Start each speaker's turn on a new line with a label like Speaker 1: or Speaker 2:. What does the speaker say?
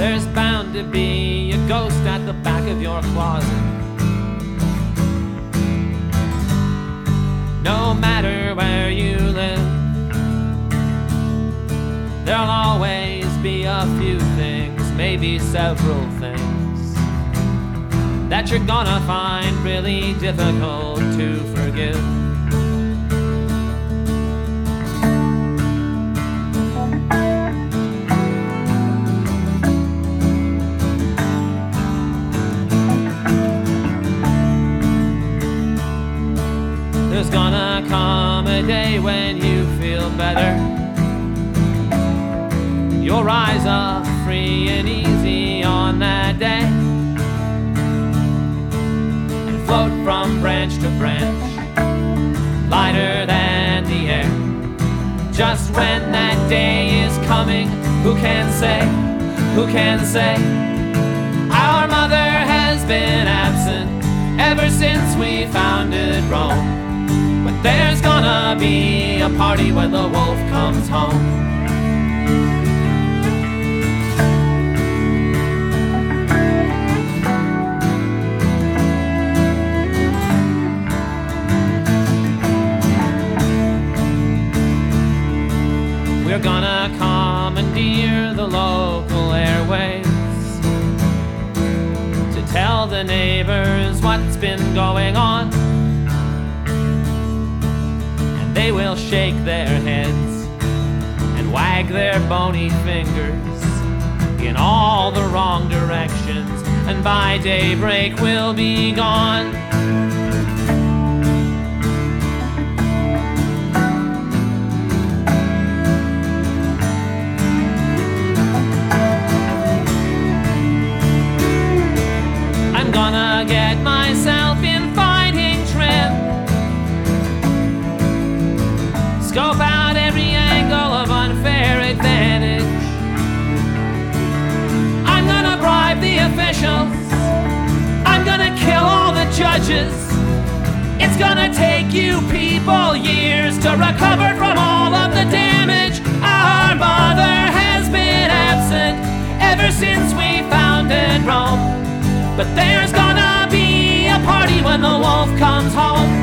Speaker 1: there's bound to be a ghost at the back of your closet. No matter where you live, there'll always be a few things, maybe several things, that you're gonna find really difficult to forgive. There's gonna come a day when you feel better. You'll rise up free and easy on that day, and float from branch to branch, lighter than the air. Just when that day is coming, who can say, who can say? Our mother has been absent ever since we founded Rome. But there's gonna be a party when the wolf comes home. We're gonna commandeer the local airwaves to tell the neighbors what's been going on. They will shake their heads and wag their bony fingers in all the wrong directions, and by daybreak we'll be gone. I'm gonna get myself in fighting trim, scope out every angle of unfair advantage. I'm gonna bribe the officials, I'm gonna kill all the judges. It's gonna take you people years to recover from all of the damage. Our mother has been absent ever since we founded Rome. But there's gonna be a party when the wolf comes home.